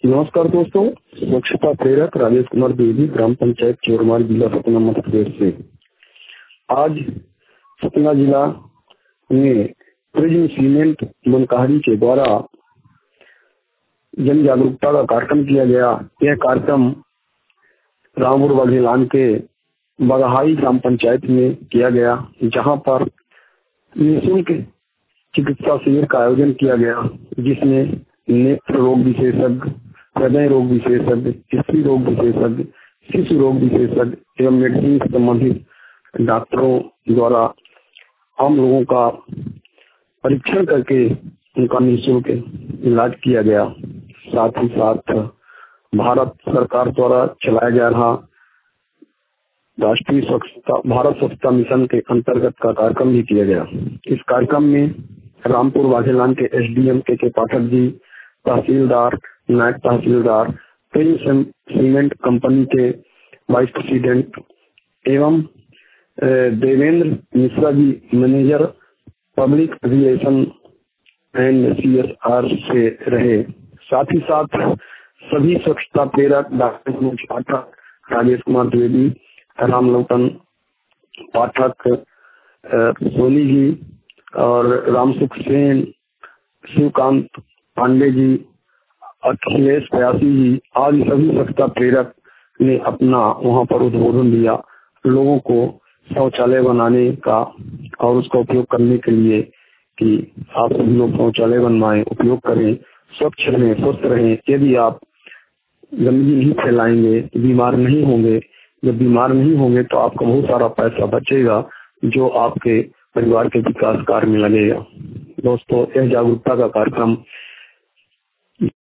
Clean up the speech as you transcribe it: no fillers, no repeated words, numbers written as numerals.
नमस्कार दोस्तों, स्वच्छता प्रेरक राजेश कुमार द्विवेदी, ग्राम पंचायत चोरमाल, जिला सतना, मध्य प्रदेश से। आज सतना जिला में प्रिज्म सीमेंट मनकाहरी के द्वारा जन जागरूकता का कार्यक्रम किया गया। यह कार्यक्रम रामपुर बघेलान के बगहाई ग्राम पंचायत में किया गया, जहां पर निःशुल्क चिकित्सा शिविर का आयोजन किया गया, जिसमें नेत्र रोग विशेषज्ञ, हृदय रोग विशेषज्ञ, स्त्री रोग विशेषज्ञ, शिशु रोग विशेषज्ञ एवं मेडिसिन से संबंधित डॉक्टरों द्वारा आम लोगों का परीक्षण करके उनका निःशुल्क इलाज किया गया। साथ ही साथ भारत सरकार द्वारा चलाया जा रहा राष्ट्रीय भारत स्वच्छता मिशन के अंतर्गत का कार्यक्रम भी किया गया। इस कार्यक्रम में रामपुर बघेलान के एसडीएम के पाठक जी, तहसीलदार, नायब तहसीलदार, प्रिज्म सीमेंट कंपनी के वाइस प्रेसिडेंट एवं Devendra Mishra ji, manager public relation and CSR से रहे। साथ ही साथ सभी स्वच्छता प्रेरक डॉक्टर मनोज पाठक, राजेश कुमार द्विवेदी, रामलोटन पाठक, सोनी जी और रामसुख सेन, शिवकांत पांडे जी, अखिलेश प्रयासी जी आदि सभी स्वच्छता प्रेरक ने अपना वहां पर उद्बोधन दिया, लोगों को शौचालय बनाने का और उसका उपयोग करने के लिए कि आप सभी लोग शौचालय बनवाएं, उपयोग करें, स्वच्छ रहें, स्वस्थ रहें। यदि आप गंदगी नहीं फैलाएंगे बीमार नहीं होंगे। जब बीमार नहीं होंगे तो आपका बहुत सारा पैसा बचेगा, जो आपके परिवार के विकास कार्य में लगेगा। दोस्तों, यह जागरूकता का कार्यक्रम